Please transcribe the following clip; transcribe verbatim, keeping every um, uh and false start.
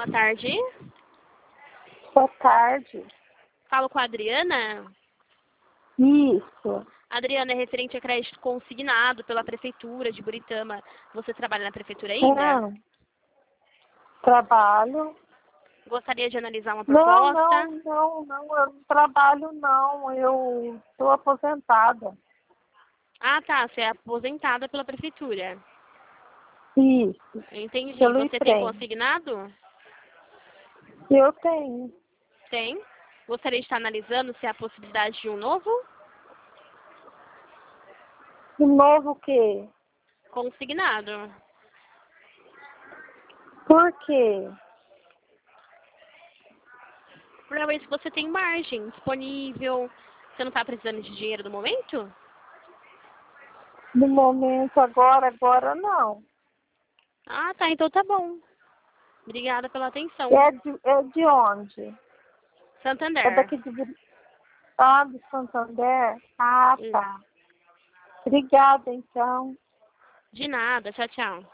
Boa tarde. Boa tarde. Falo com a Adriana. Isso. Adriana, é referente a crédito consignado pela Prefeitura de Buritama. Você trabalha na Prefeitura ainda? É. Trabalho. Gostaria de analisar uma Não, proposta? não, não, não, eu não trabalho não, eu estou aposentada. Ah, tá. Você é aposentada pela Prefeitura. Isso, Entendi. pelo Você tem IPREM. consignado? Eu tenho. Tem. Gostaria de estar analisando se há possibilidade de um novo? De novo o quê? Consignado. Por quê? Para ver se você tem margem disponível. Você não está precisando de dinheiro no momento? No momento agora, agora não. Ah, tá. Então tá bom. Obrigada pela atenção. É de, é de onde? É Santander. daqui de Buri- ah, de Santander? Ah, Hum. tá. Obrigada, então. De nada. Tchau, tchau.